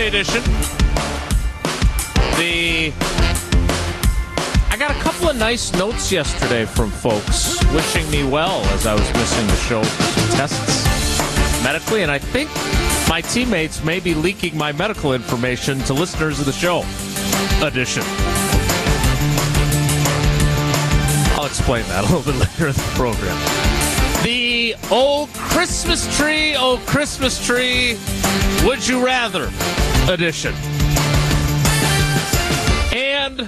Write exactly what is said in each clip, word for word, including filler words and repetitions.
Tuesday edition. The I got a couple of nice notes yesterday from folks wishing me well as I was missing the show for some tests medically, and I think my teammates may be leaking my medical information to listeners of the show edition. I'll explain that a little bit later in the program. The old Christmas tree, old Christmas tree, would you rather edition. And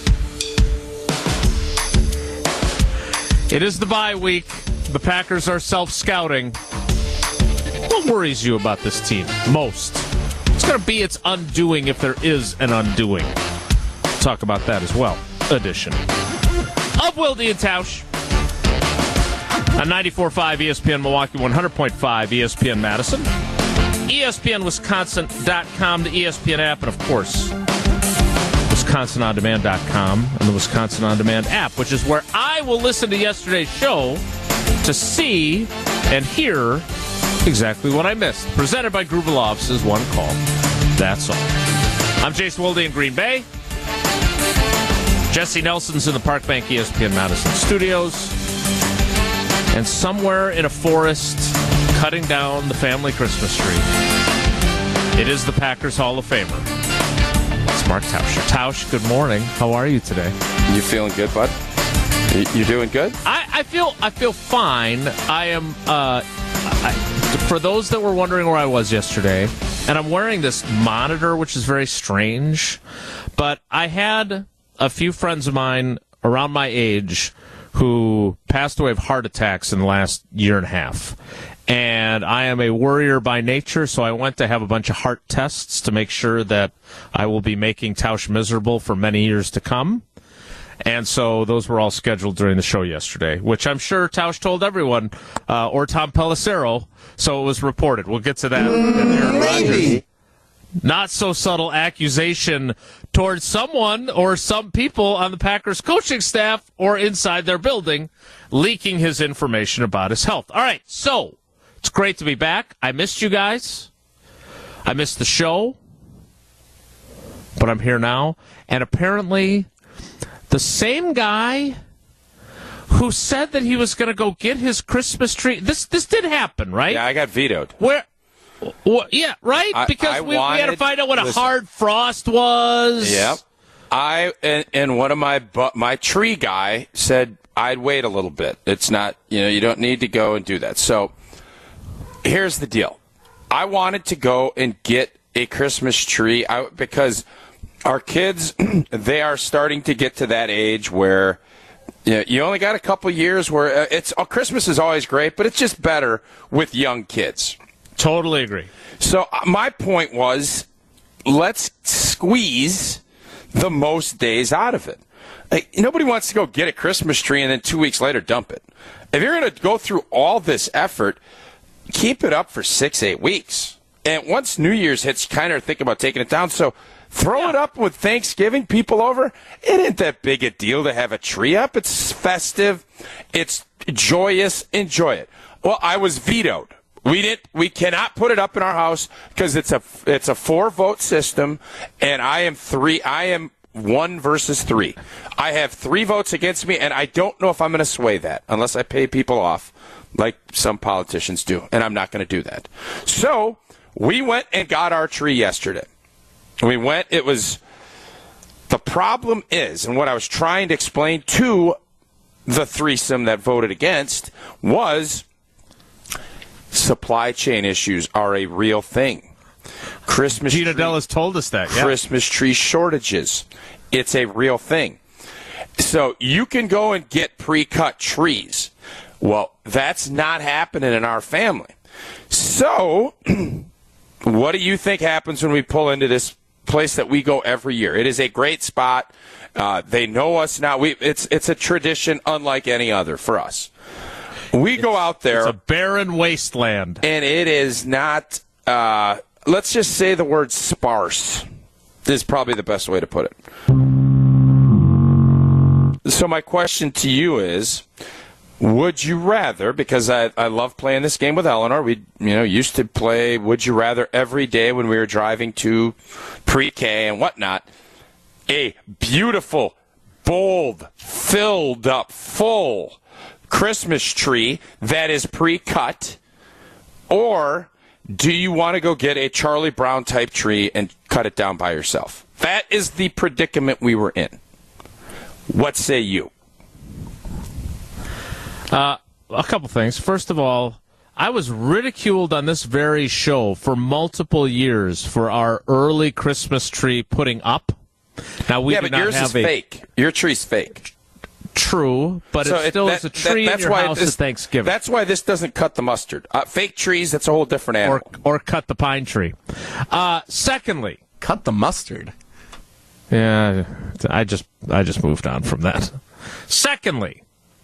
it is the bye week. The Packers are self-scouting. What worries you about this team most? It's going to be its undoing if there is an undoing. We'll talk about that as well. Edition of Wilde and Tausch on ninety-four point five E S P N Milwaukee, one hundred point five E S P N Madison, E S P N Wisconsin dot com, the E S P N app, and of course, Wisconsin On Demand dot com and the Wisconsin On Demand app, which is where I will listen to yesterday's show to see and hear exactly what I missed. Presented by Gruber Law Offices, one call. That's all. I'm Jason Wilde in Green Bay. Jesse Nelson's in the Park Bank E S P N Madison studios. And somewhere in a forest, cutting down the family Christmas tree, it is the Packers Hall of Famer. It's Mark Tauscher. Tausch, good morning. How are you today? You feeling good, bud? You, you doing good? I, I feel I feel fine. I am, uh, I, for those that were wondering where I was yesterday, and I'm wearing this monitor, which is very strange, but I had a few friends of mine around my age who passed away of heart attacks in the last year and a half. And I am a worrier by nature, so I went to have a bunch of heart tests to make sure that I will be making Tausch miserable for many years to come. And so those were all scheduled during the show yesterday, which I'm sure Tausch told everyone, uh, or Tom Pelissero, so it was reported. We'll get to that. Mm, maybe. Not so subtle accusation towards someone or some people on the Packers coaching staff or inside their building leaking his information about his health. All right, so it's great to be back. I missed you guys. I missed the show, but I'm here now. And apparently the same guy who said that he was going to go get his Christmas tree, this this did happen, right? Yeah, I got vetoed. Where? Well, yeah, right? I, because I we, wanted, we had to find out what a listen, hard frost was. Yep. I and, and one of my my tree guy said I'd wait a little bit. It's not, you know, you don't need to go and do that. So here's the deal. I wanted to go and get a Christmas tree I, because our kids, they are starting to get to that age where you know, you only got a couple years where it's oh, Christmas is always great, but it's just better with young kids. Totally agree. So my point was, let's squeeze the most days out of it. Like, nobody wants to go get a Christmas tree and then two weeks later dump it. If you're going to go through all this effort, keep it up for six, eight weeks. And once New Year's hits, you kind of think about taking it down. So throw yeah. it up with Thanksgiving, people over. It ain't that big a deal to have a tree up. It's festive. It's joyous. Enjoy it. Well, I was vetoed. We didn't. We cannot put it up in our house because it's a it's a four vote system, and I am three. I am one versus three. I have three votes against me, and I don't know if I'm going to sway that unless I pay people off, like some politicians do, and I'm not going to do that. So we went and got our tree yesterday. We went. It was the problem is, and what I was trying to explain to the threesome that voted against was. Supply chain issues are a real thing. Christmas Gina tree, Della's told us that. Yeah. Christmas tree shortages. It's a real thing. So you can go and get pre-cut trees. Well, that's not happening in our family. So what do you think happens when we pull into this place that we go every year? It is a great spot. Uh, they know us now. We it's it's a tradition unlike any other for us. We it's, go out there. It's a barren wasteland. And it is not, uh, let's just say the word sparse is probably the best way to put it. So my question to you is, Would you rather, because I, I love playing this game with Eleanor. We you know used to play Would You Rather every day when we were driving to pre-K and whatnot. A beautiful, bold, filled up, full Christmas tree that is pre-cut, or do you want to go get a Charlie Brown type tree and cut it down by yourself? That is the predicament we were in. What say you? Uh, a couple things. First of all, I was ridiculed on this very show for multiple years for our early Christmas tree putting up. Now we yeah, do but not yours have is a fake. Your tree's fake. True, but So it still that- is a that- tree that's in your why house this- at Thanksgiving. That's why this doesn't cut the mustard. Uh, fake trees, that's a whole different or animal. or cut the pine tree. Uh, secondly, Cut the mustard. yeah, I just I just moved on from that. Secondly,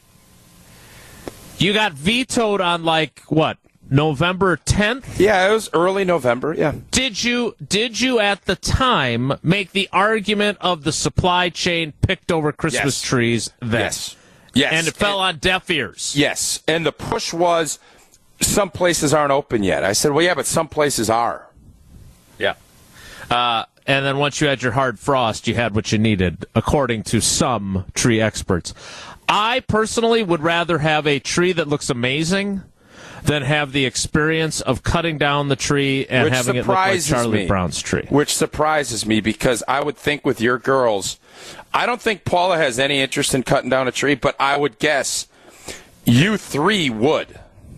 you got vetoed on like what, November tenth? Yeah, it was early November, yeah. Did you did you at the time make the argument of the supply chain picked over Christmas Yes. trees then? Yes. Yes. And it fell on deaf ears. Yes, and the push was some places aren't open yet. I said, well, yeah, but some places are. Yeah. Uh, and then once you had your hard frost, you had what you needed, according to some tree experts. I personally would rather have a tree that looks amazing than have the experience of cutting down the tree and Which having it look like surprises Charlie me. Brown's tree. Which surprises me because I would think with your girls, I don't think Paula has any interest in cutting down a tree, but I would guess you three would.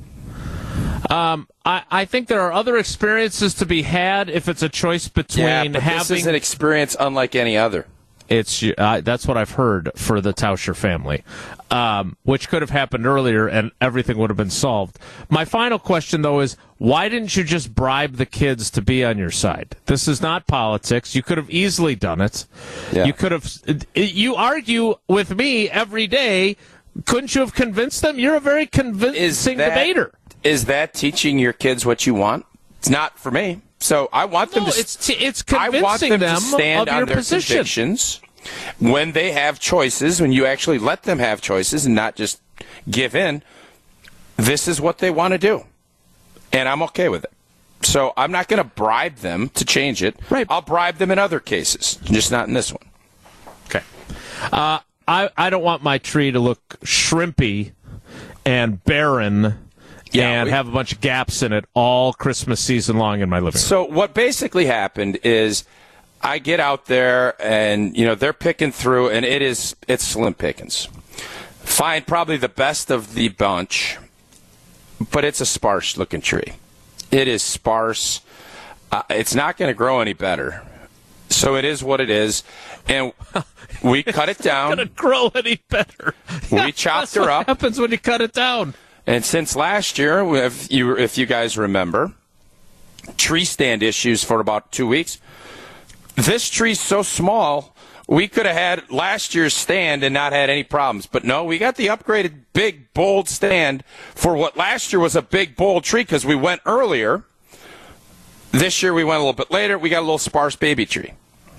Um, I, I think there are other experiences to be had if it's a choice between Yeah, but having. this is an experience unlike any other. It's uh, that's what I've heard for the Tauscher family, um, which could have happened earlier and everything would have been solved. My final question, though, is why didn't you just bribe the kids to be on your side? This is not politics. You could have easily done it. Yeah. You could have. You argue with me every day. Couldn't you have convinced them? You're a very convincing that- debater. Is that teaching your kids what you want? It's not for me. So I want them No, to. it's t- it's I convincing want them them to stand of on your their position. convictions when they have choices. When you actually let them have choices and not just give in. This is what they want to do, and I'm okay with it. So I'm not going to bribe them to change it. Right. I'll bribe them in other cases, just not in this one. Okay. Uh, I I don't want my tree to look shrimpy and barren. Yeah, and we- have a bunch of gaps in it all Christmas season long in my living room. So what basically happened is I get out there and, you know, they're picking through, and it is it's slim pickings. Find probably the best of the bunch, but it's a sparse-looking tree. It is sparse. Uh, it's not going to grow any better. So it is what it is. And we cut it down. Gonna grow any better? We chopped That's her what up. happens when you cut it down. And since last year, if you if you guys remember, tree stand issues for about two weeks. This tree's so small, we could have had last year's stand and not had any problems. But no, we got the upgraded big, bold stand for what last year was a big, bold tree because we went earlier. This year we went a little bit later. We got a little sparse baby tree.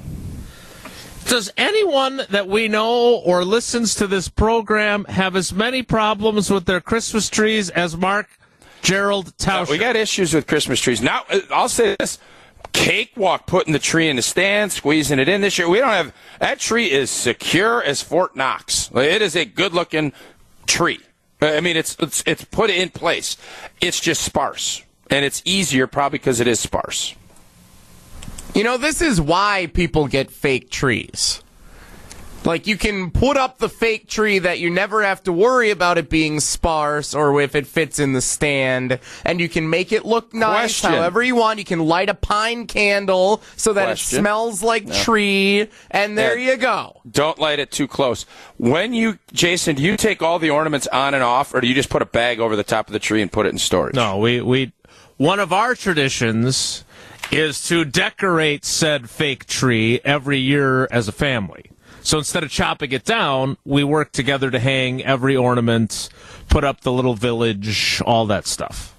Does anyone that we know or listens to this program have as many problems with their Christmas trees as Mark Gerald Uh, Tauscher? we got issues with Christmas trees. Now, uh, I'll say this. Cakewalk putting the tree in the stand, squeezing it in this year. We don't have – that tree is secure as Fort Knox. It is a good-looking tree. I mean, it's, it's it's put in place. It's just sparse. And it's easier probably because it is sparse. You know, this is why people get fake trees. Like, you can put up the fake tree that you never have to worry about it being sparse or if it fits in the stand, and you can make it look nice Question. however you want. You can light a pine candle so that Question. it smells like tree, and there Yeah. you go. Don't light it too close. When you – Jason, do you take all the ornaments on and off, or do you just put a bag over the top of the tree and put it in storage? No, we, we one of our traditions is to decorate said fake tree every year as a family. So instead of chopping it down, we work together to hang every ornament, put up the little village, all that stuff.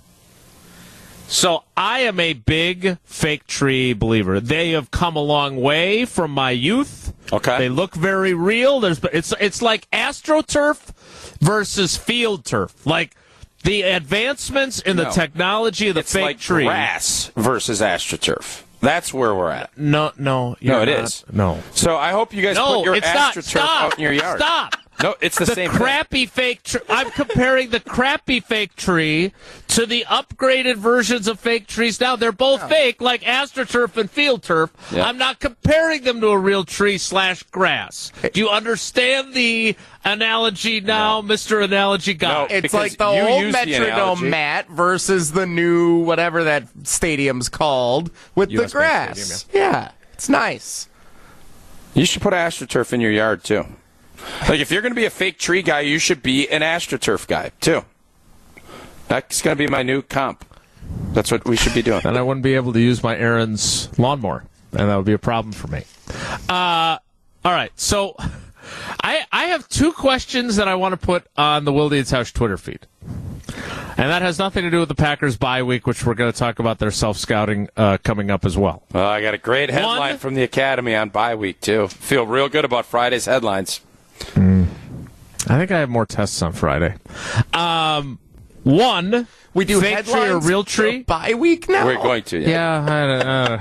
So I am a big fake tree believer. They have come a long way from my youth. Okay. They look very real. There's it's it's like AstroTurf versus field turf. Like the advancements in the No. technology of the It's fake like tree. grass versus AstroTurf. That's where we're at. No, no, No, you're it not. is. No, So I hope you guys no, put your it's not. AstroTurf Stop. out in your yard. Stop. No, it's the, The same thing. crappy fake tree. I'm comparing the crappy fake tree to the upgraded versions of fake trees now. They're both fake, like AstroTurf and Field Turf. Yeah. I'm not comparing them to a real tree slash grass. Do you understand the analogy now, Mister Analogy Guy? No. It's Because like the you old used the Metrodome analogy. mat versus the new whatever that stadium's called with U S the Bank grass. Stadium, Yeah, it's nice. You should put AstroTurf in your yard, too. Like, if you're going to be a fake tree guy, you should be an AstroTurf guy, too. That's going to be my new comp. That's what we should be doing. Then I wouldn't be able to use my Aaron's lawnmower, and that would be a problem for me. Uh, all right, so I I have two questions that I want to put on the Wilde and Tausch Twitter feed. And that has nothing to do with the Packers bye week, which we're going to talk about their self-scouting uh, coming up as well. Well, I got a great headline One- from the Academy on bye week, too. Feel real good about Friday's headlines. I think I have more tests on Friday. Um, one, We do fake tree or headlines real for tree? bye week now. We're going to, yeah. Yeah. I don't, uh.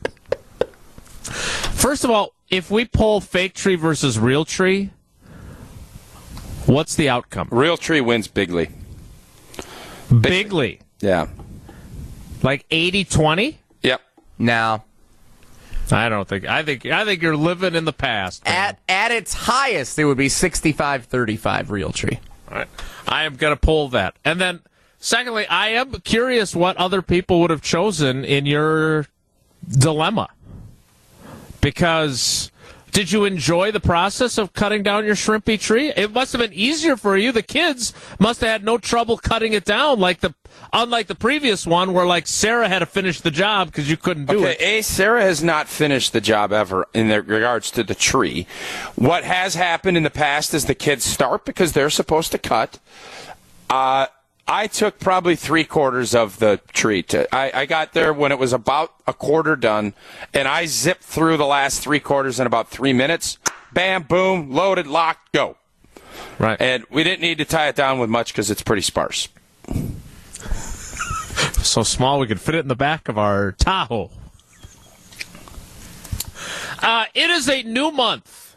First of all, if we poll fake tree versus real tree, what's the outcome? Real tree wins bigly. Bigly. Yeah. Like eighty twenty? Yep. Now, I don't think. I think I think you're living in the past. man. at at its highest, it would be sixty-five thirty-five real tree. All right. I am going to pull that. And then, secondly, I am curious what other people would have chosen in your dilemma. Because did you enjoy the process of cutting down your shrimpy tree? It must have been easier for you. The kids must have had no trouble cutting it down, like the unlike the previous one where like Sarah had to finish the job because you couldn't do Okay, it. A, Sarah has not finished the job ever in the regards to the tree. What has happened in the past is the kids start because they're supposed to cut. Uh, I took probably three quarters of the tree. To, I, I got there when it was about a quarter done, and I zipped through the last three quarters in about three minutes. Bam, boom, loaded, locked, go. Right. And we didn't need to tie it down with much because it's pretty sparse. So small we could fit it in the back of our Tahoe. Uh, it is a new month.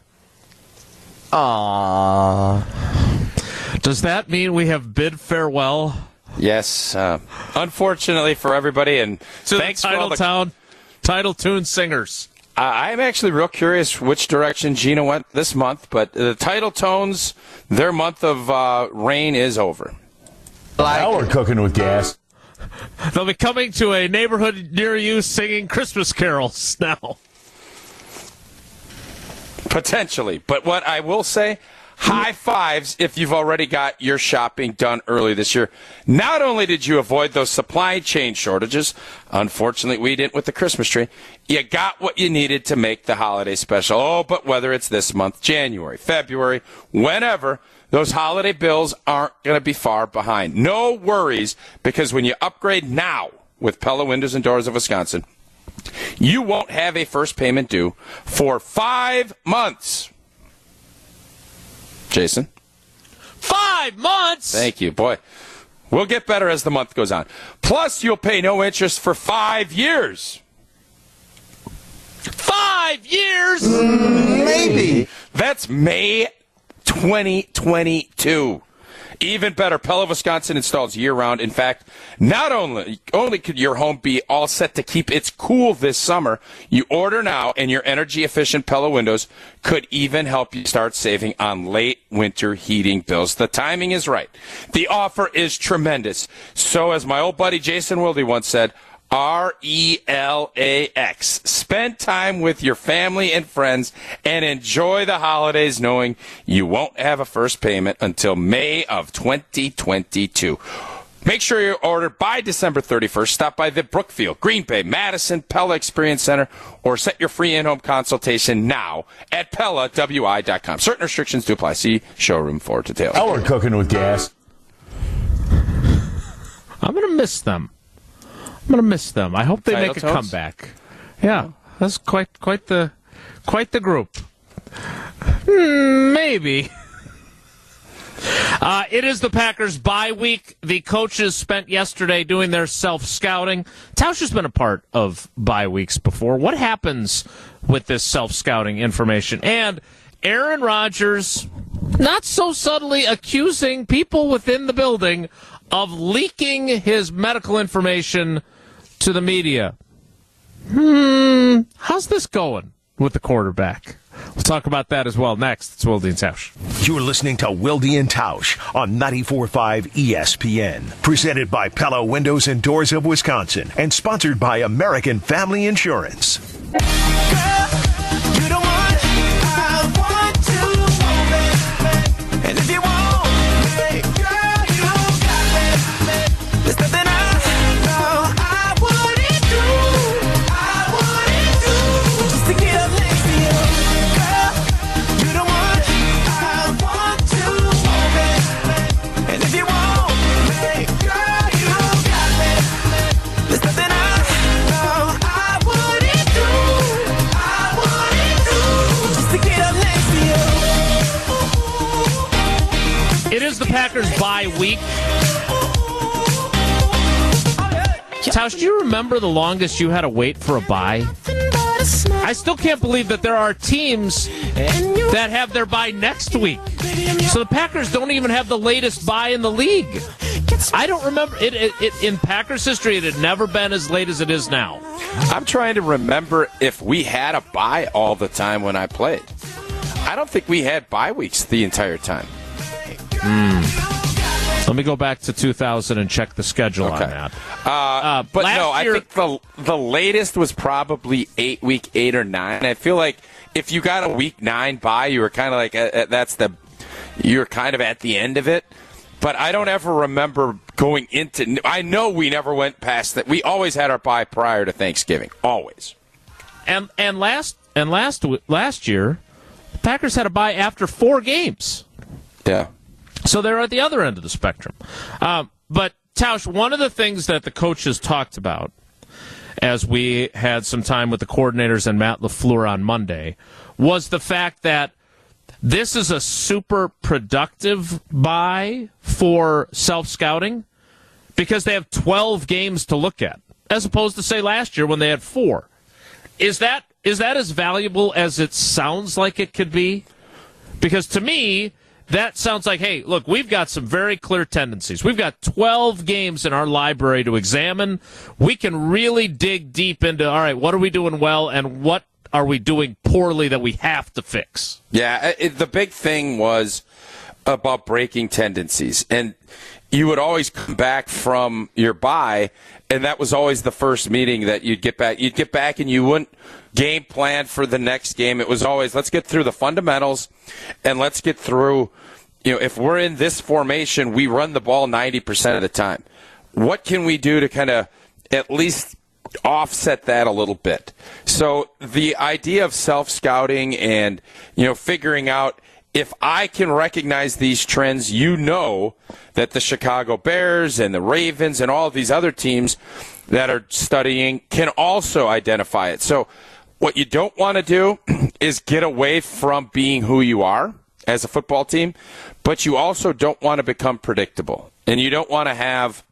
Aww. Does that mean we have bid farewell Yes. Uh, unfortunately for everybody, and to thanks the for all title the town, title tune singers? Uh, I'm actually real curious which direction Gina went this month, but the Title Tones, their month of uh, reign is over. Now we're cooking with gas. They'll be coming to a neighborhood near you singing Christmas carols now. Potentially. But what I will say, high fives if you've already got your shopping done early this year. Not only did you avoid those supply chain shortages, unfortunately we didn't with the Christmas tree, you got what you needed to make the holiday special. Oh, but whether it's this month, January, February, whenever, those holiday bills aren't going to be far behind. No worries, because when you upgrade now with Pella Windows and Doors of Wisconsin, you won't have a first payment due for five months. Jason? Five months? Thank you. Boy, we'll get better as the month goes on. Plus, you'll pay no interest for five years. Five years? Maybe. That's May twenty twenty-two. Even better, Pella Wisconsin installs year-round. In fact, not only only could your home be all set to keep its cool this summer, you order now and your energy-efficient Pella windows could even help you start saving on late winter heating bills. The timing is right. The offer is tremendous. So as my old buddy Jason Wilde once said, R E L A X. Spend time with your family and friends and enjoy the holidays knowing you won't have a first payment until May of twenty twenty-two. Make sure you order by December thirty-first. Stop by the Brookfield, Green Bay, Madison, Pella Experience Center, or set your free in-home consultation now at Pella W I dot com. Certain restrictions do apply. See showroom for details. Now we're cooking with gas. I'm going to miss them. I'm going to miss them. I hope they Title make a Tones? comeback. Yeah, that's quite quite the quite the group. Hmm, maybe. Uh, it is the Packers bye week. The coaches spent yesterday doing their self-scouting. Tausch has been a part of bye weeks before. What happens with this self-scouting information? And Aaron Rodgers, not so subtly accusing people within the building of leaking his medical information to the media. Hmm, how's this going with the quarterback? We'll talk about that as well next. It's Wilde and Tausch. You're listening to Wilde and Tausch on ninety-four point five E S P N. Presented by Pella Windows and Doors of Wisconsin and sponsored by American Family Insurance. Girl, you the one I want to hold it. And if you want me, girl, you got me. There's nothing I know I wouldn't do, I wouldn't do, just to get up next to you. Girl, you the one I want to hold it. And if you want me, girl, you got me. There's nothing I know I wouldn't do, I wouldn't do, just to get up next to you. It is the Packers bye week. Tausch, do you remember the longest you had to wait for a bye? I still can't believe that there are teams that have their bye next week. So the Packers don't even have the latest bye in the league. I don't remember. It, it, it in Packers history, it had never been as late as it is now. I'm trying to remember if we had a bye all the time when I played. I don't think we had bye weeks the entire time. Let me go back to two thousand and check the schedule Okay. on that. Uh, Uh, but last no, year- I think the the latest was probably eight, week eight or nine. I feel like if you got a week nine bye, you were kind of like uh, uh, that's the you're kind of at the end of it. But I don't ever remember going into. I know we never went past that. We always had our bye prior to Thanksgiving, always. And and last and last last year, the Packers had a bye after four games. Yeah. So they're at the other end of the spectrum. Um, but, Tausch, one of the things that the coaches talked about as we had some time with the coordinators and Matt LaFleur on Monday was the fact that this is a super productive bye for self-scouting because they have twelve games to look at, as opposed to, say, last year when they had four. Is that is that as valuable as it sounds like it could be? Because to me, that sounds like, hey, look, we've got some very clear tendencies. We've got twelve games in our library to examine. We can really dig deep into, all right, what are we doing well and what are we doing poorly that we have to fix? Yeah, it, the big thing was about breaking tendencies. And you would always come back from your bye, and that was always the first meeting that you'd get back. You'd get back and you wouldn't game plan for the next game. It was always, let's get through the fundamentals and let's get through, you know, if we're in this formation, we run the ball ninety percent of the time. What can we do to kind of at least offset that a little bit? So the idea of self-scouting and, you know, figuring out if I can recognize these trends, you know that the Chicago Bears and the Ravens and all of these other teams that are studying can also identify it. So what you don't want to do is get away from being who you are as a football team, but you also don't want to become predictable. And you don't want to have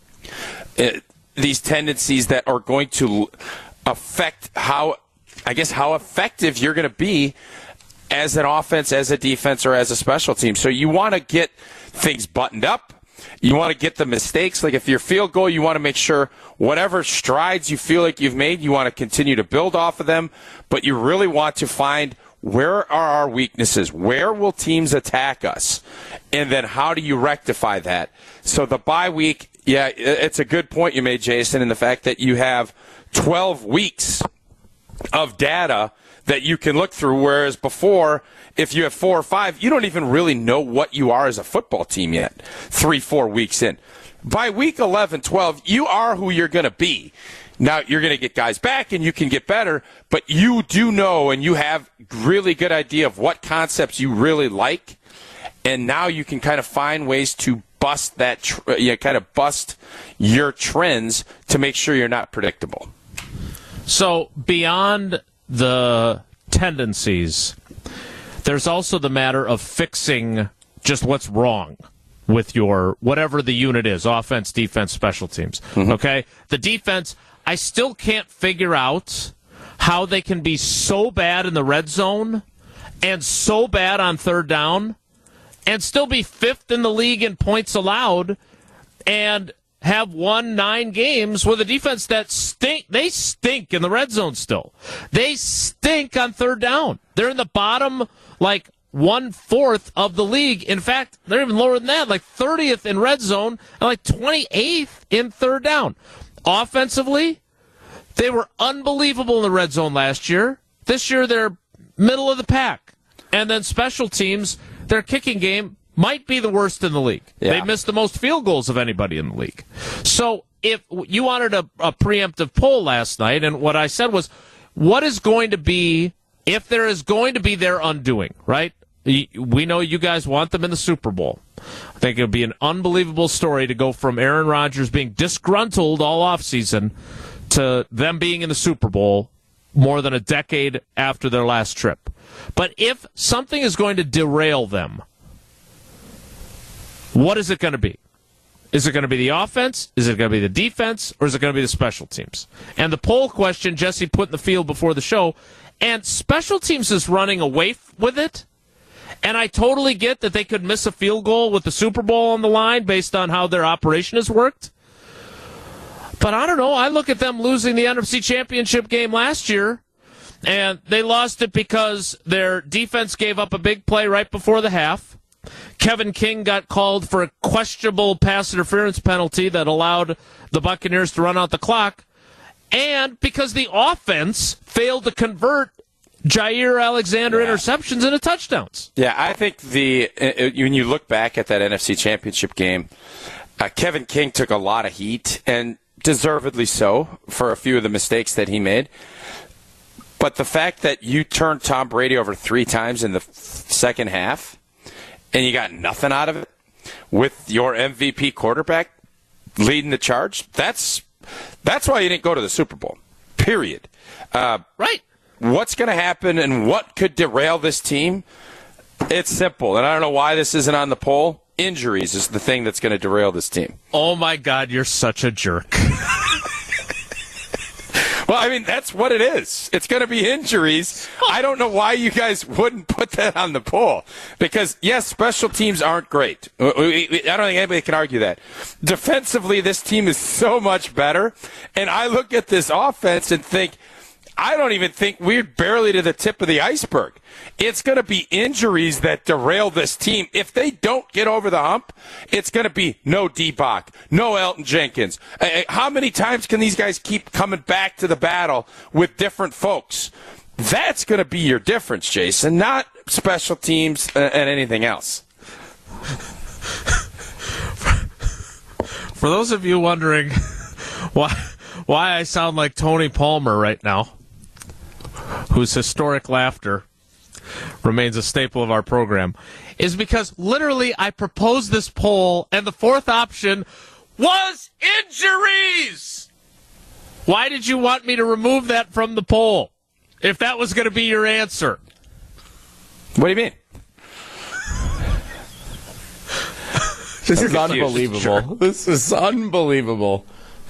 uh, these tendencies that are going to affect how, I guess, how effective you're going to be as an offense, as a defense, or as a special team. So you want to get things buttoned up. You want to get the mistakes. Like if your field goal, you want to make sure whatever strides you feel like you've made, you want to continue to build off of them. But you really want to find where are our weaknesses? Where will teams attack us? And then how do you rectify that? So the bye week, yeah, it's a good point you made, Jason, in the fact that you have twelve weeks of data that you can look through, whereas before, if you have four or five, you don't even really know what you are as a football team yet, three, four weeks in. By week eleven, twelve, you are who you're going to be. Now, you're going to get guys back and you can get better, but you do know and you have really good idea of what concepts you really like, and now you can kind of find ways to bust that, tr- you know, kind of bust your trends to make sure you're not predictable. So beyond the tendencies, there's also the matter of fixing just what's wrong. with your whatever the unit is, offense, defense, special teams. Mm-hmm. Okay? The defense, I still can't figure out how they can be so bad in the red zone and so bad on third down and still be fifth in the league in points allowed and have won nine games with a defense that stink. They stink in the red zone still. They stink on third down. They're in the bottom, like, one-fourth of the league. In fact, they're even lower than that, like thirtieth in red zone and like twenty-eighth in third down. Offensively, they were unbelievable in the red zone last year. This year, they're middle of the pack. And then special teams, their kicking game might be the worst in the league. Yeah. They missed the most field goals of anybody in the league. So if you wanted a, a preemptive poll last night, and what I said was, what is going to be, if there is going to be their undoing, right? We know you guys want them in the Super Bowl. I think it would be an unbelievable story to go from Aaron Rodgers being disgruntled all offseason to them being in the Super Bowl more than a decade after their last trip. But if something is going to derail them, what is it going to be? Is it going to be the offense? Is it going to be the defense? Or is it going to be the special teams? And the poll question Jesse put in the field before the show, and special teams is running away f- with it. And I totally get that they could miss a field goal with the Super Bowl on the line based on how their operation has worked. But I don't know. I look at them losing the N F C Championship game last year, and they lost it because their defense gave up a big play right before the half. Kevin King got called for a questionable pass interference penalty that allowed the Buccaneers to run out the clock, and because the offense failed to convert Jair Alexander yeah. interceptions into touchdowns. Yeah, I think the uh, when you look back at that N F C Championship game, uh, Kevin King took a lot of heat, and deservedly so, for a few of the mistakes that he made. But the fact that you turned Tom Brady over three times in the f- second half, and you got nothing out of it, with your M V P quarterback leading the charge, that's that's why you didn't go to the Super Bowl, period. Uh, right. What's going to happen and what could derail this team? It's simple, and I don't know why this isn't on the poll. Injuries is the thing that's going to derail this team. Oh, my God, you're such a jerk. Well, I mean, that's what it is. It's going to be injuries. I don't know why you guys wouldn't put that on the poll. Because, yes, special teams aren't great. I don't think anybody can argue that. Defensively, this team is so much better. And I look at this offense and think, I don't even think we're barely to the tip of the iceberg. It's going to be injuries that derail this team. If they don't get over the hump, it's going to be no D-Bach, no Elton Jenkins. How many times can these guys keep coming back to the battle with different folks? That's going to be your difference, Jason, not special teams and anything else. For those of you wondering why why I sound like Tony Palmer right now, whose historic laughter remains a staple of our program, is because literally I proposed this poll and the fourth option was injuries. Why did you want me to remove that from the poll if that was going to be your answer? What do you mean? This is unbelievable. Sure. This is unbelievable.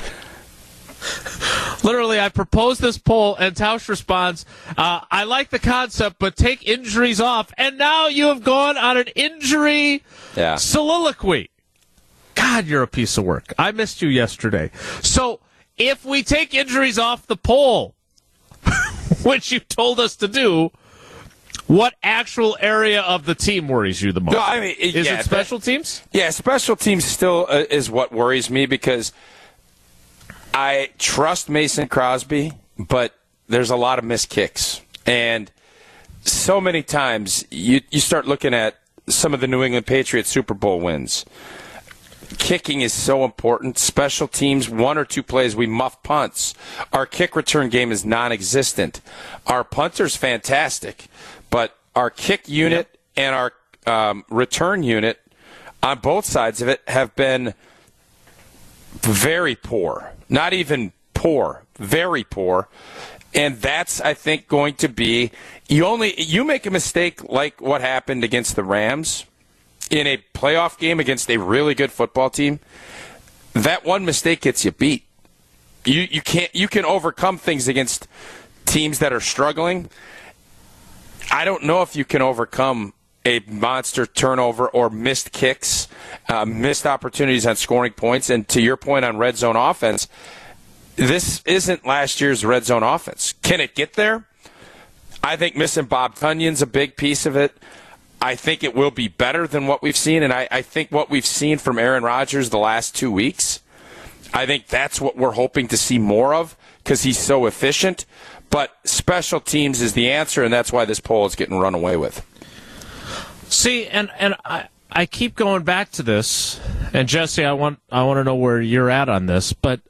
Literally, I proposed this poll, and Tausch responds, uh, I like the concept, but take injuries off. And now you have gone on an injury yeah. soliloquy. God, you're a piece of work. I missed you yesterday. So if we take injuries off the poll, which you told us to do, what actual area of the team worries you the most? No, I mean, is yeah, it special that, teams? Yeah, special teams still uh, is what worries me because I trust Mason Crosby, but there's a lot of missed kicks. And so many times you, you start looking at some of the New England Patriots Super Bowl wins. Kicking is so important. Special teams, one or two plays, we muff punts. Our kick return game is non-existent. Our punter's fantastic, but our kick unit yep. and our um, return unit on both sides of it have been very poor. Not even poor, very poor. And that's, I think, going to be, you only, you make a mistake like what happened against the Rams, in a playoff game against a really good football team, that one mistake gets you beat. You you can't you can overcome things against teams that are struggling. I don't know if you can overcome a monster turnover or missed kicks, uh, missed opportunities on scoring points. And to your point on red zone offense, this isn't last year's red zone offense. Can it get there? I think missing Bob Tunyon's a big piece of it. I think it will be better than what we've seen, and I, I think what we've seen from Aaron Rodgers the last two weeks, I think that's what we're hoping to see more of because he's so efficient. But special teams is the answer, and that's why this poll is getting run away with. See, and, and I, I keep going back to this, and Jesse, I want I want to know where you're at on this, but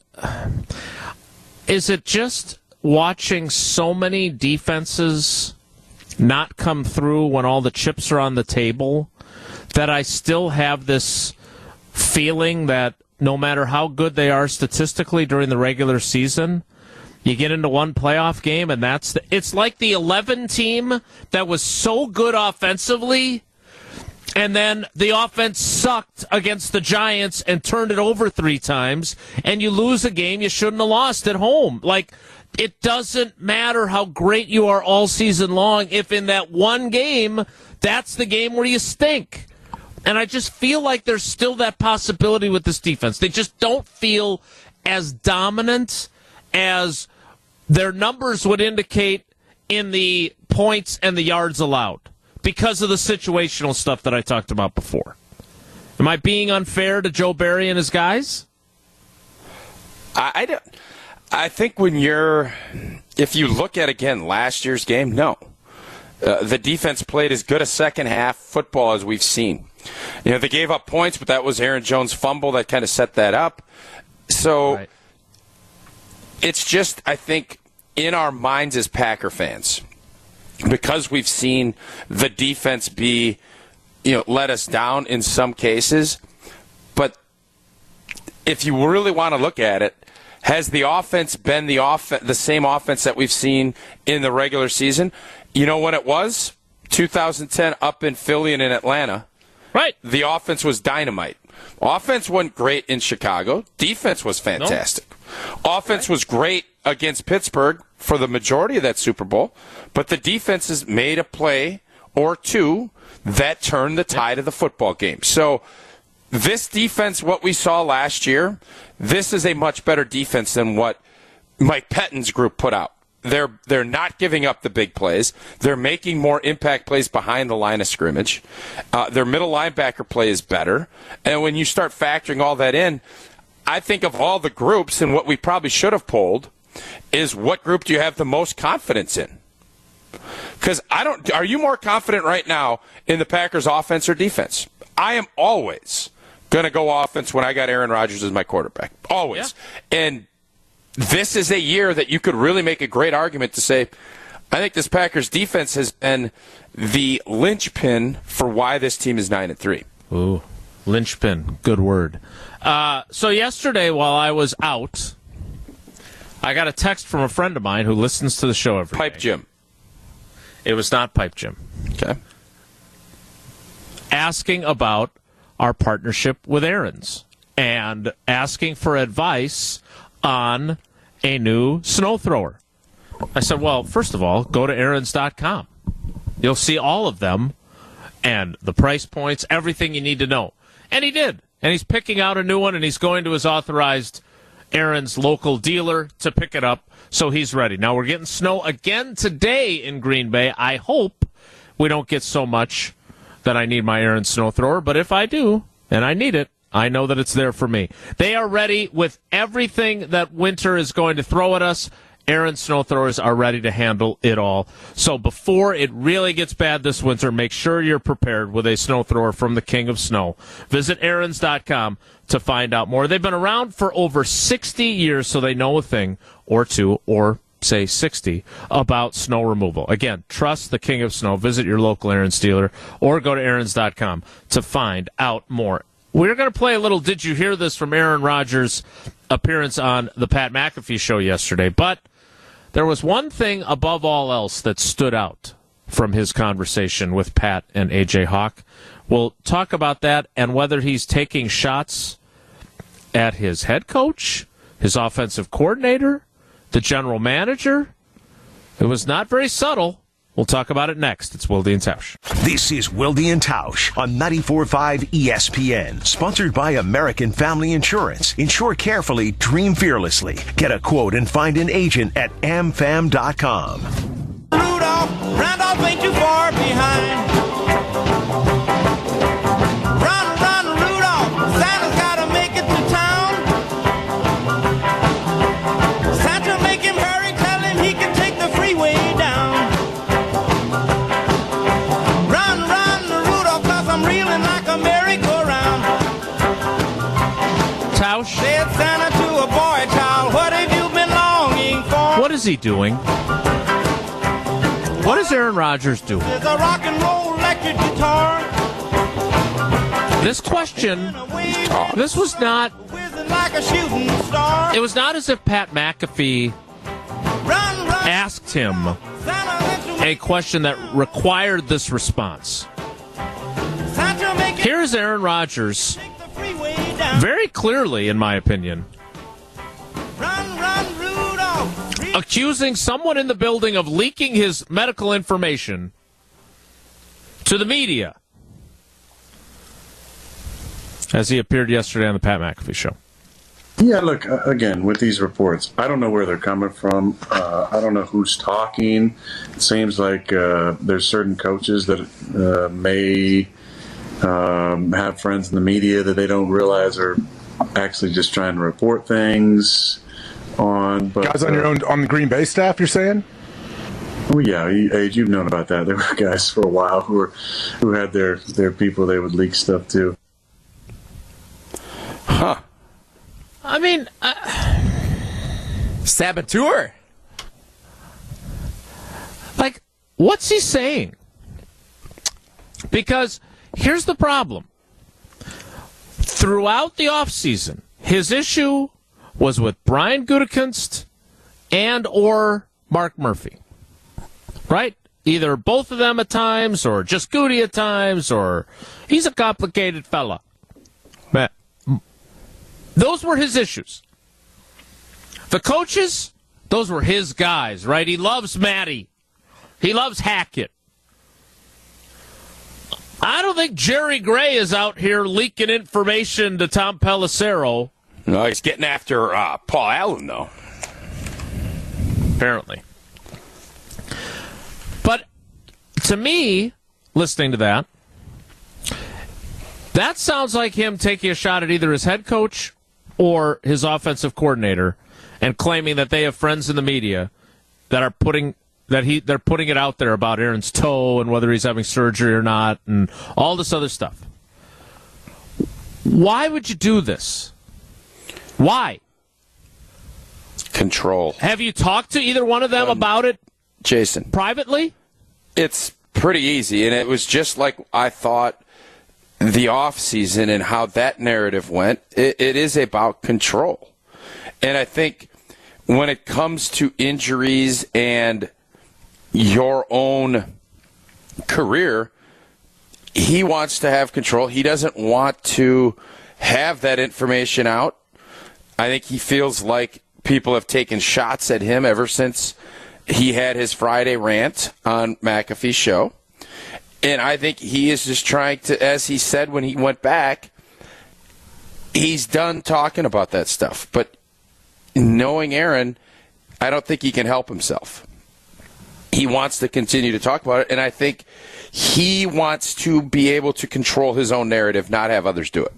is it just watching so many defenses not come through when all the chips are on the table that I still have this feeling that no matter how good they are statistically during the regular season, you get into one playoff game and that's the, it's like the eleven team that was so good offensively and then the offense sucked against the Giants and turned it over three times and you lose a game you shouldn't have lost at home. Like, it doesn't matter how great you are all season long if in that one game, that's the game where you stink. And I just feel like there's still that possibility with this defense. They just don't feel as dominant as their numbers would indicate in the points and the yards allowed because of the situational stuff that I talked about before. Am I being unfair to Joe Barry and his guys? I, I don't. I think when you're, if you look at, again, last year's game, no. Uh, the defense played as good a second half football as we've seen. You know, they gave up points, but that was Aaron Jones' fumble that kind of set that up. So right. It's just, I think, in our minds as Packer fans, because we've seen the defense be, you know, let us down in some cases. But if you really want to look at it, has the offense been the off- the same offense that we've seen in the regular season? You know when it was? two thousand ten up in Philly and in Atlanta. Right. The offense was dynamite. Offense wasn't great in Chicago. Defense was fantastic. No. Offense right. was great against Pittsburgh for the majority of that Super Bowl, but the defense has made a play or two that turned the tide of the football game. So this defense, what we saw last year, this is a much better defense than what Mike Pettine's group put out. They're they're not giving up the big plays. They're making more impact plays behind the line of scrimmage. Uh, their middle linebacker play is better. And when you start factoring all that in, I think of all the groups, and what we probably should have polled is what group do you have the most confidence in? Because I don't. Are you more confident right now in the Packers' offense or defense? I am always going to go offense when I got Aaron Rodgers as my quarterback. Always. Yeah. And this is a year that you could really make a great argument to say, I think this Packers defense has been the linchpin for why this team is nine and three. Ooh, linchpin, good word. Uh, so yesterday, while I was out, I got a text from a friend of mine who listens to the show every Pipe day. Jim. It was not Pipe Jim. Okay. Asking about our partnership with Aaron's and asking for advice on a new snow thrower. I said, well, first of all, go to Aaron's dot com. You'll see all of them and the price points, everything you need to know. And he did. And he's picking out a new one, and he's going to his authorized Aaron's local dealer to pick it up, so he's ready. Now, we're getting snow again today in Green Bay. I hope we don't get so much that I need my Aaron's snow thrower, but if I do, and I need it, I know that it's there for me. They are ready with everything that winter is going to throw at us. Aaron's snow throwers are ready to handle it all. So before it really gets bad this winter, make sure you're prepared with a snow thrower from the King of Snow. Visit Aaron's dot com to find out more. They've been around for over sixty years, so they know a thing or two, or say sixty, about snow removal. Again, trust the King of Snow. Visit your local Aaron's dealer or go to Aaron's dot com to find out more. We're going to play a little Did You Hear This from Aaron Rodgers' appearance on the Pat McAfee show yesterday, but there was one thing above all else that stood out from his conversation with Pat and A J Hawk. We'll talk about that and whether he's taking shots at his head coach, his offensive coordinator, the general manager. It was not very subtle. We'll talk about it next. It's Wilde and Tausch. This is Wilde and Tausch on ninety-four point five E S P N, sponsored by American Family Insurance. Insure carefully, dream fearlessly. Get a quote and find an agent at a m fam dot com. Rudolph, Randolph ain't too far behind. Run, run, Rudolph, Santa's gotta make it to town. Santa, make him hurry, tell him he can take the freeway down. Run, run, Rudolph, cause I'm reeling like a merry-go-round. Tausch, Said Santa to a boy child, what have you been longing for? what is he doing? What is Aaron Rodgers doing? There's a rock and roll electric guitar. This question, this was not, Whizzing like a shooting star. it was not as if Pat McAfee Run, run, asked him Santa, let you a question that required this response. Santa, make it Here's Aaron Rodgers, take the freeway down. very clearly, in my opinion, Run, run, Rudolph. Re- accusing someone in the building of leaking his medical information to the media, as he appeared yesterday on the Pat McAfee show. Yeah, look, uh, again, with these reports, I don't know where they're coming from. Uh, I don't know who's talking. It seems like uh, there's certain coaches that uh, may um, have friends in the media that they don't realize are actually just trying to report things on. But, Guys on your uh, own on the Green Bay staff, you're saying? Well, yeah, you- Age, you've known about that. There were guys for a while who were who had their, their people they would leak stuff to. Huh. I mean, uh, Saboteur. like, what's he saying? Because here's the problem. Throughout the offseason, his issue was with Brian Gutekunst and or Mark Murphy. Right? Either both of them at times, or just Goody at times, or he's a complicated fella. But those were his issues. The coaches, those were his guys, right? He loves Matty. He loves Hackett. I don't think Jerry Gray is out here leaking information to Tom Pelissero. No, he's getting after uh, Paul Allen, though. Apparently. But to me, listening to that, that sounds like him taking a shot at either his head coach or his offensive coordinator and claiming that they have friends in the media that are putting that he they're putting it out there about Aaron's toe and whether he's having surgery or not and all this other stuff. Why would you do this? Why? Control. Have you talked to either one of them about it Jason, privately? it's pretty easy, and it was just like I thought the off season and how that narrative went. It, it is about control, and I think when it comes to injuries and your own career, he wants to have control. He doesn't want to have that information out. I think he feels like people have taken shots at him ever since he had his Friday rant on McAfee's show. And I think he is just trying to, as he said when he went back, he's done talking about that stuff. But knowing Aaron, I don't think he can help himself. He wants to continue to talk about it, and I think he wants to be able to control his own narrative, not have others do it.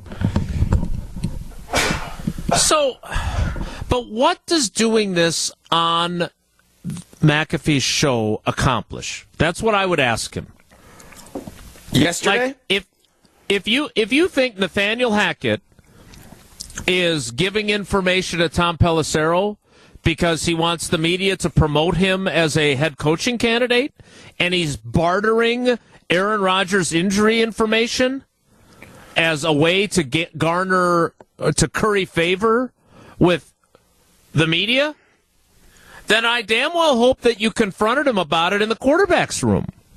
So, but what does doing this on McAfee's show accomplish? That's what I would ask him. Yesterday? Like, if if you if you think Nathaniel Hackett is giving information to Tom Pelissero because he wants the media to promote him as a head coaching candidate, and he's bartering Aaron Rodgers' injury information as a way to get garner uh, to curry favor with the media, then I damn well hope that you confronted him about it in the quarterback's room.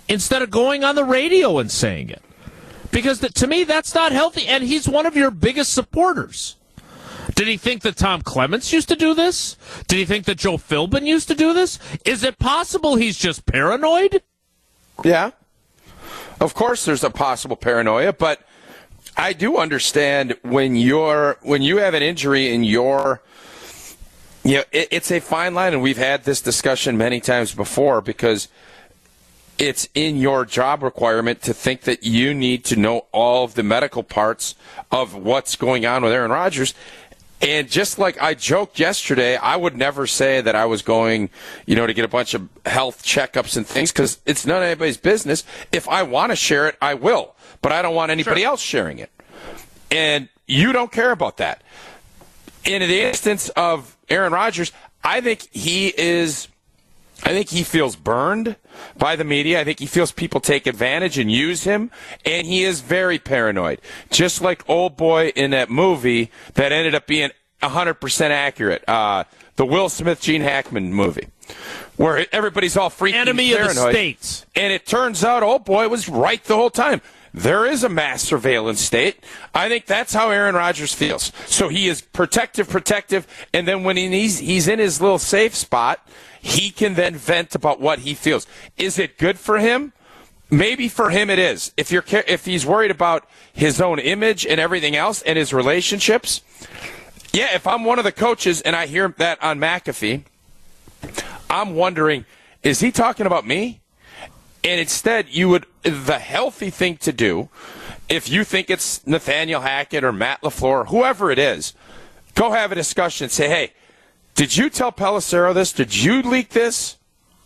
instead of going on the radio and saying it. Because the, to me, that's not healthy, and he's one of your biggest supporters. Did he think that Tom Clements used to do this? Did he think that Joe Philbin used to do this? Is it possible he's just paranoid? Yeah. Of course there's a possible paranoia, but I do understand when you're when you have an injury in your you know, it, it's a fine line, and we've had this discussion many times before because it's in your job requirement to think that you need to know all of the medical parts of what's going on with Aaron Rodgers. And just like I joked yesterday, I would never say that I was going, you know, to get a bunch of health checkups and things because it's none of anybody's business. If I want to share it, I will. But I don't want anybody Sure. else sharing it. And you don't care about that. In the instance of Aaron Rodgers, I think he is... I think he feels burned by the media. I think he feels people take advantage and use him, and he is very paranoid. Just like Old Boy in that movie that ended up being one hundred percent accurate, uh, the Will Smith, Gene Hackman movie, where everybody's all freaking Enemy paranoid. of the states. And it turns out Old Boy was right the whole time. There is a mass surveillance state. I think that's how Aaron Rodgers feels. So he is protective, protective, and then when he's, he's in his little safe spot, he can then vent about what he feels. Is it good for him? Maybe for him it is. If you're if he's worried about his own image and everything else and his relationships, yeah, if I'm one of the coaches and I hear that on McAfee, I'm wondering, is he talking about me? And instead, you would the healthy thing to do, if you think it's Nathaniel Hackett or Matt LaFleur, whoever it is, go have a discussion and say, hey, did you tell Pelissero this? Did you leak this?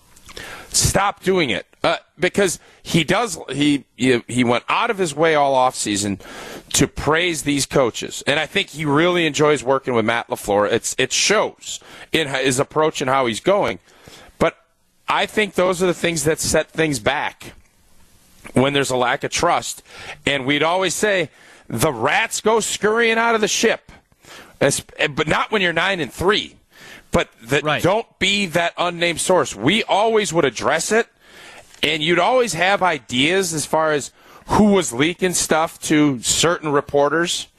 Stop doing it. Uh, because he does, he, he he went out of his way all offseason to praise these coaches. And I think he really enjoys working with Matt LaFleur. It's, it shows in his approach and how he's going. But I think those are the things that set things back when there's a lack of trust. And we'd always say, the rats go scurrying out of the ship. As, but not when you're nine and three. But that Right. don't be that unnamed source. We always would address it, and you'd always have ideas as far as who was leaking stuff to certain reporters,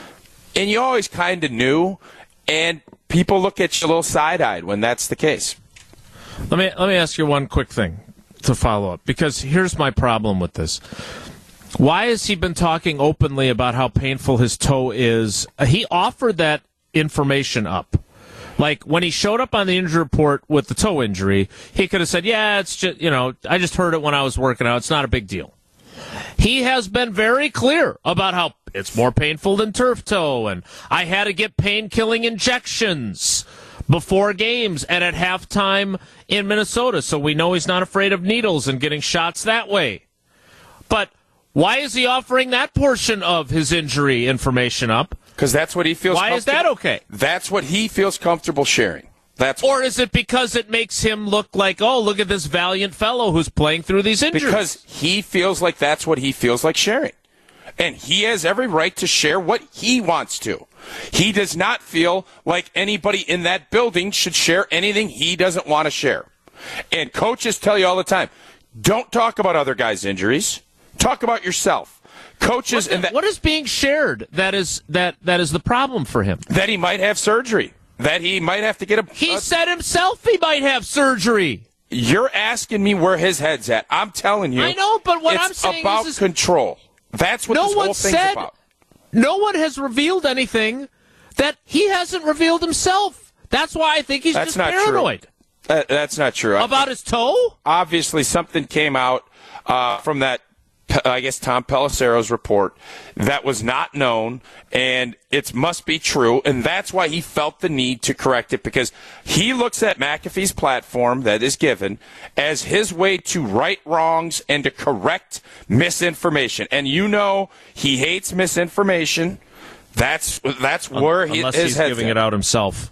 and you always kind of knew, and people look at you a little side-eyed when that's the case. Let me let me ask you one quick thing to follow up, because here's my problem with this. Why has he been talking openly about how painful his toe is? Uh, he offered that information up. Like, when he showed up on the injury report with the toe injury, he could have said, yeah, it's just, you know, I just heard it when I was working out. It's not a big deal. He has been very clear about how it's more painful than turf toe, and I had to get pain-killing injections before games and at halftime in Minnesota, so we know he's not afraid of needles and getting shots that way. But why is he offering that portion of his injury information up? Because that's what he feels Why is that okay? That's what he feels comfortable sharing. That's Or is it because it makes him look like, oh, look at this valiant fellow who's playing through these injuries? Because he feels like that's what he feels like sharing. And he has every right to share what he wants to. He does not feel like anybody in that building should share anything he doesn't want to share. And coaches tell you all the time, don't talk about other guys' injuries. Talk about yourself. Coaches what, and that, what is being shared that is that that is the problem for him? that he might have surgery. That he might have to get a... He a, said himself he might have surgery. You're asking me where his head's at. I'm telling you. I know, but what it's I'm saying about is, is control. That's what no this whole one thing's said, about. No one has revealed anything that he hasn't revealed himself. That's why I think he's That's just not paranoid. true. Uh, that's not true. About his toe? Obviously, something came out uh, from that, I guess, Tom Pelissero's report that was not known, and it must be true, and that's why he felt the need to correct it, because he looks at McAfee's platform that is given as his way to right wrongs and to correct misinformation. And you know he hates misinformation. That's that's where he, Unless his he's head's giving at. it out himself.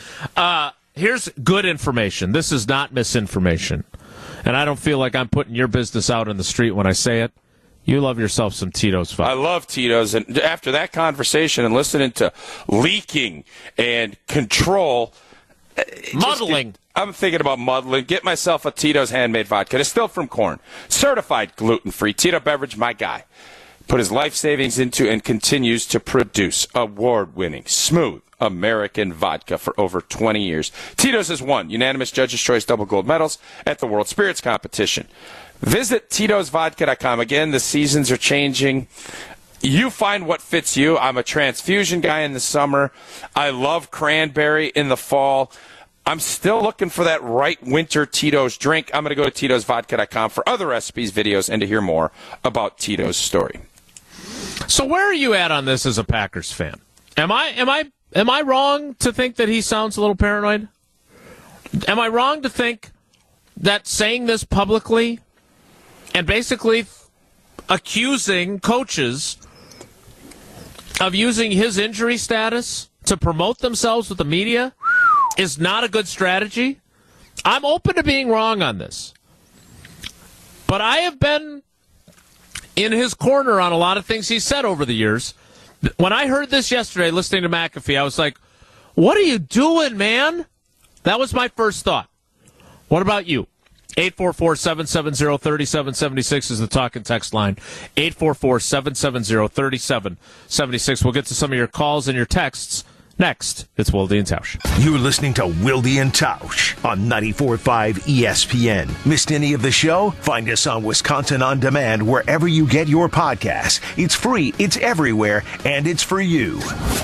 Uh, here's good information. This is not misinformation. And I don't feel like I'm putting your business out in the street when I say it. You love yourself some Tito's fun. I love Tito's, and after that conversation and listening to leaking and control, Muddling. Just, I'm thinking about muddling. Get myself a Tito's handmade vodka. Distilled from corn. Certified gluten-free. Tito Beverage, my guy. Put his life savings into and continues to produce award-winning, smooth American vodka for over twenty years. Tito's has won unanimous Judges' Choice double gold medals at the World Spirits Competition. Visit Tito's Vodka dot com. Again, the seasons are changing. You find what fits you. I'm a transfusion guy in the summer. I love cranberry in the fall. I'm still looking for that right winter Tito's drink. I'm going to go to Tito's Vodka dot com for other recipes, videos, and to hear more about Tito's story. So where are you at on this as a Packers fan? Am I am I am I wrong to think that he sounds a little paranoid? Am I wrong to think that saying this publicly and basically accusing coaches of using his injury status to promote themselves with the media is not a good strategy? I'm open to being wrong on this. But I have been in his corner on a lot of things he's said over the years. When I heard this yesterday, listening to McAfee, I was like, what are you doing, man? That was my first thought. What about you? eight four four, seven seven zero, three seven seven six is the talk and text line. eight four four, seven seven zero, three seven seven six. We'll get to some of your calls and your texts next. It's Wilde and Tausch. You're listening to Wilde and Tausch on ninety-four point five E S P N. Missed any of the show? Find us on Wisconsin On Demand wherever you get your podcasts. It's free, it's everywhere, and it's for you.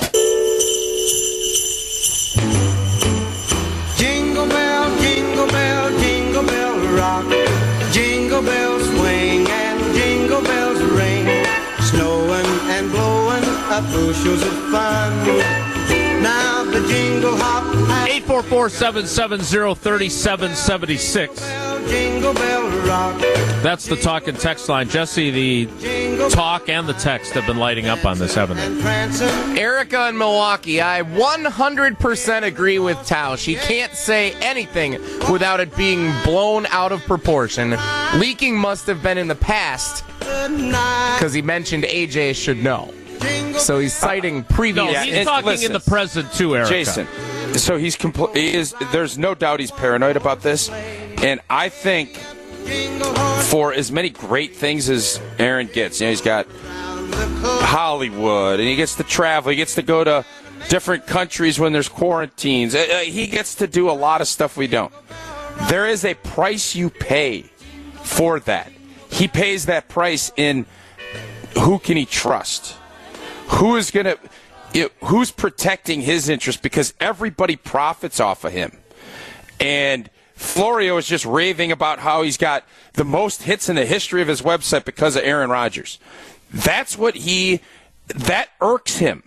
Jingle bell, jingle bell, jingle bell rock. Jingle bells swing and jingle bells ring. Snowing and blowing up bushels of fun. Now the jingle hop. eight four four, seven seven zero, three seven seven six. Jingle bell rock. That's the talk and text line. Jesse, the talk and the text have been lighting up on this, haven't they? Erica in Milwaukee, I one hundred percent agree with Tausch. He can't say anything without it being blown out of proportion. Leaking must have been in the past because he mentioned A J should know. So he's citing previous. No, Yeah, he's and talking listen, in the present too, Erica. Jason, so he's compl- he is. There's no doubt he's paranoid about this, and I think for as many great things as Aaron gets, you know, he's got Hollywood, and he gets to travel, he gets to go to different countries when there's quarantines. Uh, he gets to do a lot of stuff we don't. There is a price you pay for that. He pays that price in who can he trust? Who is going to, you know, who's protecting his interest, because everybody profits off of him. And Florio is just raving about how he's got the most hits in the history of his website because of Aaron Rodgers. That's what he, that irks him.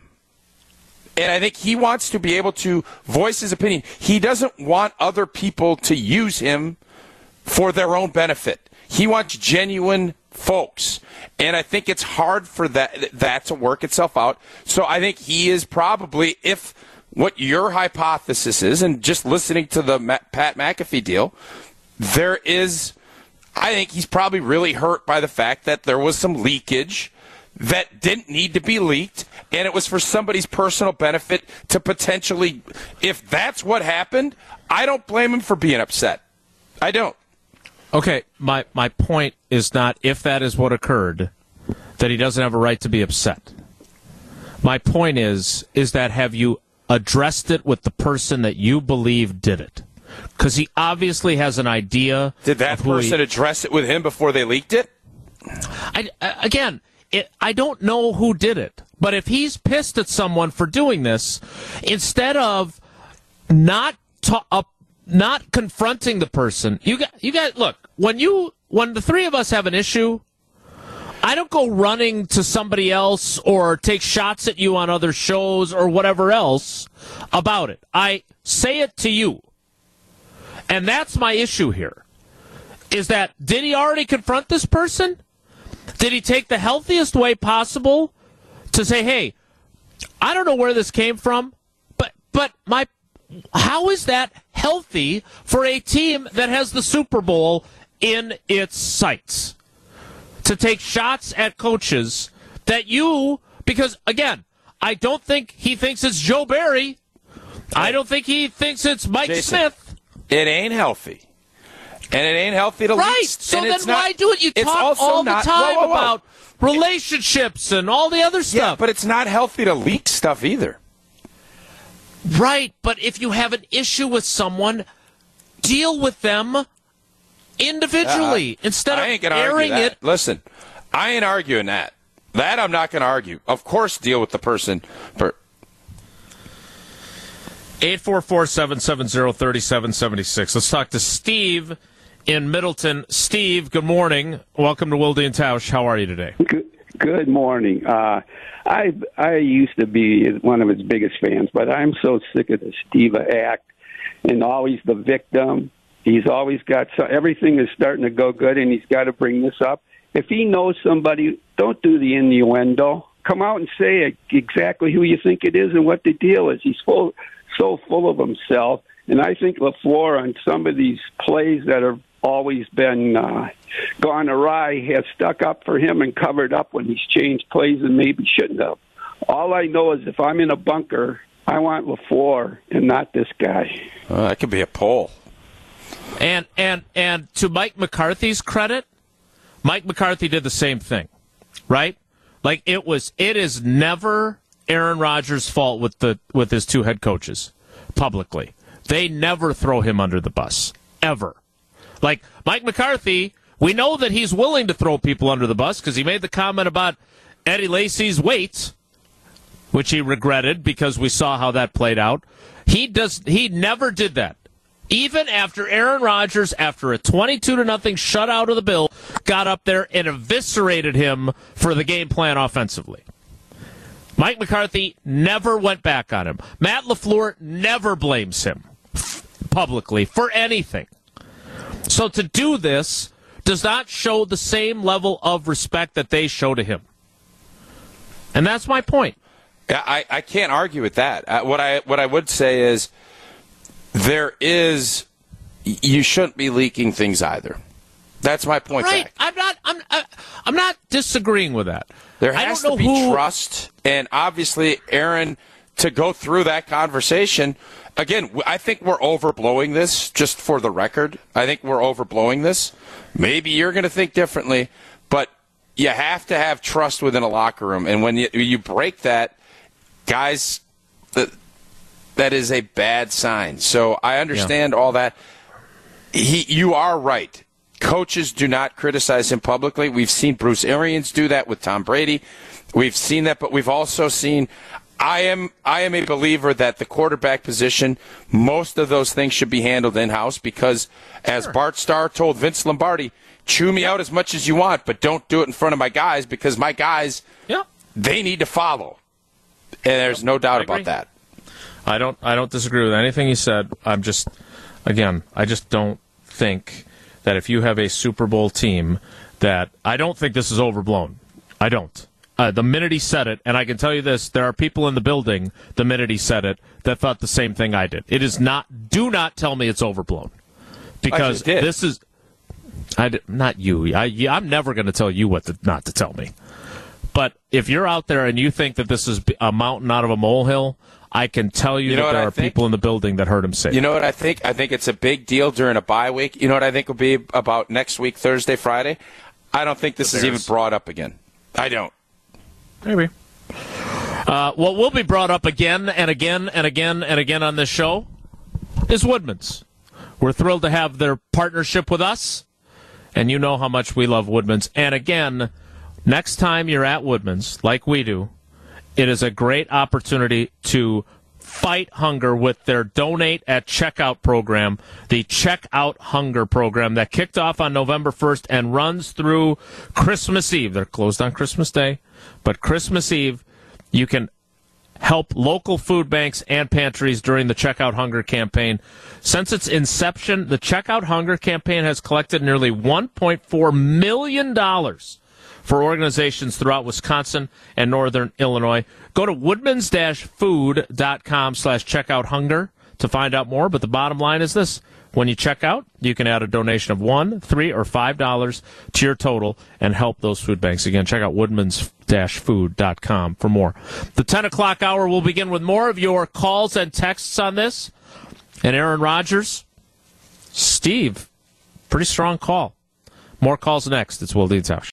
And I think he wants to be able to voice his opinion. He doesn't want other people to use him for their own benefit. He wants genuine folks. And I think it's hard for that that to work itself out. So I think he is probably, if what your hypothesis is, and just listening to the Pat McAfee deal, there is, I think he's probably really hurt by the fact that there was some leakage that didn't need to be leaked, and it was for somebody's personal benefit to potentially, if that's what happened, I don't blame him for being upset. I don't. Okay, my, my point is not if that is what occurred, that he doesn't have a right to be upset. My point is, is that have you addressed it with the person that you believe did it? Because he obviously has an idea. Did that of who person he, address it with him before they leaked it? I, again, it, I don't know who did it, but if he's pissed at someone for doing this, instead of not ta- up, not confronting the person, you got you got look when you when the three of us have an issue, I don't go running to somebody else or take shots at you on other shows or whatever else about it. I say it to you, and that's my issue here. Is that did he already confront this person? Did he take the healthiest way possible to say, hey, I don't know where this came from, but but my how is that healthy for a team that has the Super Bowl in its sights? To take shots at coaches that you, because again, I don't think he thinks it's Joe Barry. I don't think he thinks it's Mike Jason, Smith. It ain't healthy. And it ain't healthy to Right. leak. So and then it's not, why do it? You it's talk also all the not, time whoa, whoa, whoa. about relationships and all the other Yeah, stuff. but it's not healthy to leak stuff either. Right. But if you have an issue with someone, deal with them individually Uh, instead I ain't of gonna argue airing that. it. Listen, I ain't arguing that. That I'm not going to argue. Of course, deal with the person. Per- eight four four, seven seven zero, three seven seven six. Let's talk to Steve in Middleton. Steve, good morning. Welcome to Wilde and Tausch. How are you today? Good, good morning. Uh, I I used to be one of his biggest fans, but I'm so sick of the Steve act and always the victim. He's always got so, everything is starting to go good, and he's got to bring this up. If he knows somebody, don't do the innuendo. Come out and say exactly who you think it is and what the deal is. He's full, so full of himself, and I think LaFleur on some of these plays that have always been uh, gone awry has stuck up for him and covered up when he's changed plays and maybe shouldn't have. All I know is if I'm in a bunker, I want LaFleur and not this guy. uh, that could be a poll. And and and to Mike McCarthy's credit, Mike McCarthy did the same thing, right? Like it was, it is never Aaron Rodgers' fault with the with his two head coaches publicly. They never throw him under the bus ever. Like Mike McCarthy, we know that he's willing to throw people under the bus because he made the comment about Eddie Lacy's weight, which he regretted because we saw how that played out. He does. He never did that. Even after Aaron Rodgers, after a twenty-two to nothing shutout of the Bills, got up there and eviscerated him for the game plan offensively. Mike McCarthy never went back on him. Matt LaFleur never blames him publicly for anything. So to do this does not show the same level of respect that they show to him. And that's my point. Yeah, I, I can't argue with that. Uh, what I what I would say is there is you shouldn't be leaking things either. That's my point. Right. Back. I'm not. I'm. I'm not disagreeing with that. There I has don't to know be who... trust, and obviously, Aaron, to go through that conversation. Again, I think we're overblowing this. Just for the record, I think we're overblowing this. Maybe you're going to think differently, but you have to have trust within a locker room, and when you, you break that, guys, that that is a bad sign. So I understand yeah. all that. He, you are right. Coaches do not criticize him publicly. We've seen Bruce Arians do that with Tom Brady. We've seen that, but we've also seen. I am I am a believer that the quarterback position, most of those things should be handled in-house because, as sure. Bart Starr told Vince Lombardi, chew me out as much as you want, but don't do it in front of my guys because my guys, yeah. they need to follow. And there's no doubt about that. I don't I don't disagree with anything he said. I'm just, again, I just don't think that if you have a Super Bowl team that, I don't think this is overblown. I don't. Uh, the minute he said it, and I can tell you this, there are people in the building, the minute he said it, that thought the same thing I did. It is not, do not tell me it's overblown. Because this is, I did, not you, I, I'm never going to tell you what to, not to tell me. But if you're out there and you think that this is a mountain out of a molehill, I can tell you, you know that there I are think? people in the building that heard him say You it. know what I think? I think it's a big deal during a bye week. You know what I think will be about next week, Thursday, Friday? I don't think this is even brought up again. I don't. Maybe. Uh, what will be brought up again and again and again and again on this show is Woodman's. We're thrilled to have their partnership with us, and you know how much we love Woodman's. And again, next time you're at Woodman's, like we do, it is a great opportunity to fight hunger with their Donate at Checkout program, the Checkout Hunger program that kicked off on November first and runs through Christmas Eve. They're closed on Christmas Day, but Christmas Eve, you can help local food banks and pantries during the Checkout Hunger campaign. Since its inception, the Checkout Hunger campaign has collected nearly one point four million dollars for organizations throughout Wisconsin and northern Illinois. Go to woodmans dash food dot com slash checkout hunger to find out more. But the bottom line is this. When you check out, you can add a donation of one, three, or five dollars to your total and help those food banks. Again, check out woodmans dash food dot com for more. The ten o'clock hour will begin with more of your calls and texts on this. And Aaron Rodgers, Steve, pretty strong call. More calls next. It's Will Dean's House.